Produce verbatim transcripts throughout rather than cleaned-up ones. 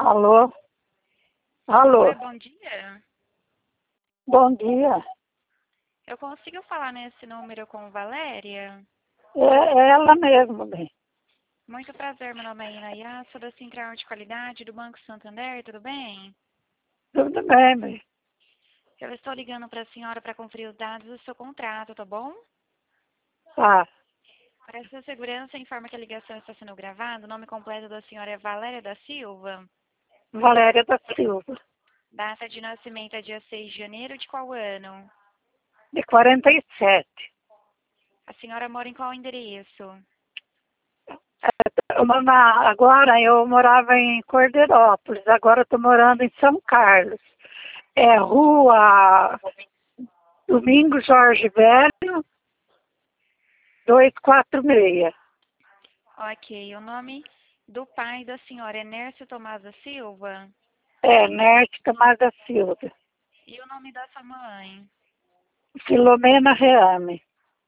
Alô? Alô? Oi, bom dia. Bom dia. Eu consigo falar nesse número com Valéria? É, é ela mesmo, bem. Muito prazer, meu nome é Inaya, sou da Central de Qualidade do Banco Santander, tudo bem? Tudo bem, bem. Eu estou ligando para a senhora para conferir os dados do seu contrato, tá bom? Tá. Para sua segurança, informa que a ligação está sendo gravada. O nome completo da senhora é Valéria da Silva. Valéria da Silva, Data de nascimento é dia seis de janeiro de qual ano? de quarenta e sete. A senhora mora em qual endereço? Eu moro na- agora eu morava em Cordeirópolis, agora estou morando em São Carlos. É rua Domingo Jorge Velho, duzentos e quarenta e seis. Ok, o nome do pai da senhora é Nércio Tomás da Silva? É, Nerte Tomás da Silva. E o nome da sua mãe? Filomena Reame.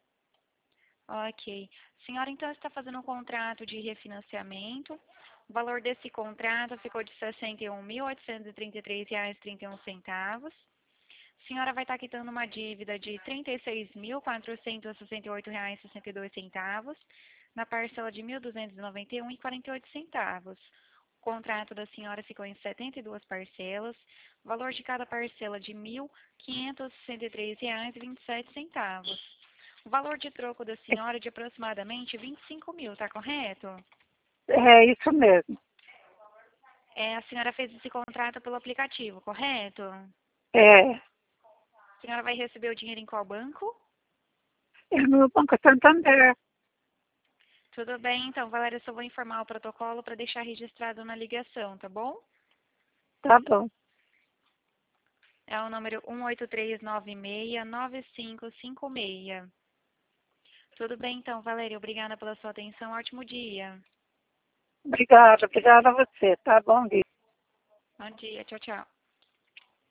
Ok. Senhora, então está fazendo um contrato de refinanciamento. O valor desse contrato ficou de sessenta e um mil oitocentos e trinta e três reais e trinta e um centavos. A senhora vai estar quitando uma dívida de trinta e seis mil quatrocentos e sessenta e oito reais e sessenta e dois centavos na parcela de mil duzentos e noventa e um reais e quarenta e oito centavos. O contrato da senhora ficou em setenta e duas parcelas. O valor de cada parcela de mil quinhentos e sessenta e três reais e vinte e sete centavos. O valor de troco da senhora é de aproximadamente vinte e cinco mil, tá correto? É isso mesmo. É, a senhora fez esse contrato pelo aplicativo, correto? É, A senhora vai receber o dinheiro em qual banco? é no Banco Santander. Tudo bem, então, Valéria, eu só vou informar o protocolo para deixar registrado na ligação, tá bom? Tá bom. É o número um oito três nove seis nove cinco cinco seis. Tudo bem, então, Valéria, obrigada pela sua atenção. Ótimo dia. Obrigada, obrigada a você. Tá bom, dia. Bom dia, tchau, tchau.